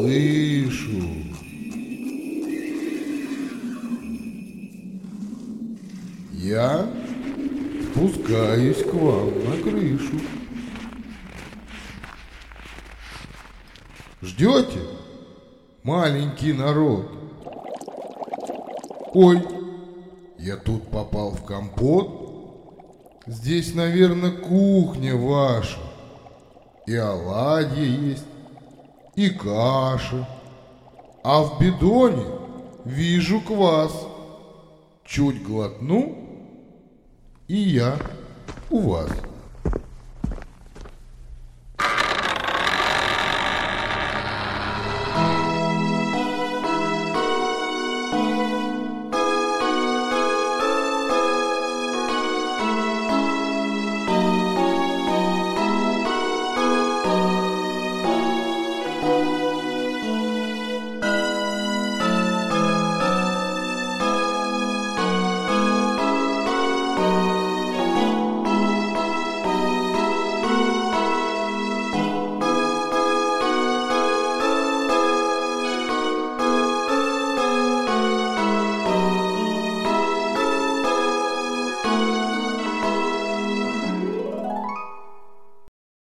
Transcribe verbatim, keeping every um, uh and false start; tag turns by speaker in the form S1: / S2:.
S1: слышу. Я спускаюсь к вам на крышу. Ждете, маленький народ? Ой, я тут попал в компот. Здесь, наверное, кухня ваша. И оладьи есть, и каша. А в бидоне вижу квас. Чуть глотну, и я у вас.